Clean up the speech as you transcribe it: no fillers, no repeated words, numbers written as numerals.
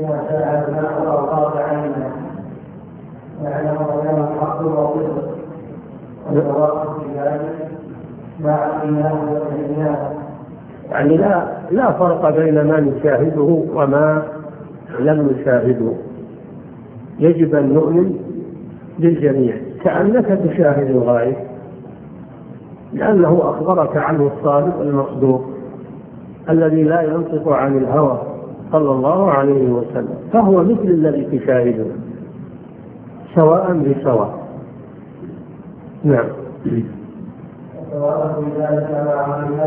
إذا شاهد المرء أو قاطع عينه يعلم بيان الحق وضده والتوقف في ذلك مع الإيمان والإيمان. يعني لا فرق بين ما نشاهده وما لم نشاهده، يجب أن نؤمن بالجميع كأنك تشاهد الغائب، لأنه أخبرك عنه الصادق المصدوق الذي لا ينطق عن الهوى صلى الله عليه وسلم، فهو مثل الذي تشاهده سواء بسواء. نعم.